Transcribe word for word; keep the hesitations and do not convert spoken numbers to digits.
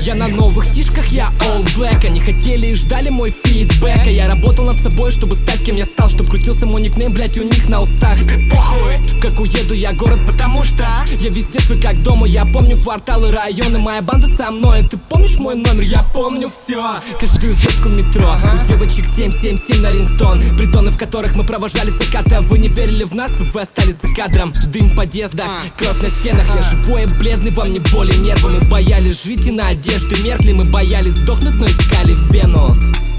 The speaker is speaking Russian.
Я на новых тишках, я all black. Они хотели и ждали мой фидбэк, а я работал над собой, чтобы стать кем я стал. Чтоб крутился мой никнейм, блять, у них на устах. В как уеду я город, потому что я везде свой как дома. Я помню кварталы, районы, моя банда со мной. Ты помнишь мой номер? Я помню все. Каждую ветку метро, у девочек семь семь семь на рингтон. Притоны, в которых мы провожали закаты. А вы не верили в нас, вы остались за кадром. Дым в подъездах, кровь на стенах. Я живой и бледный, во мне боли нервы. Мы боялись жить и на одежды меркли. Мы боялись сдохнуть, но искали вену.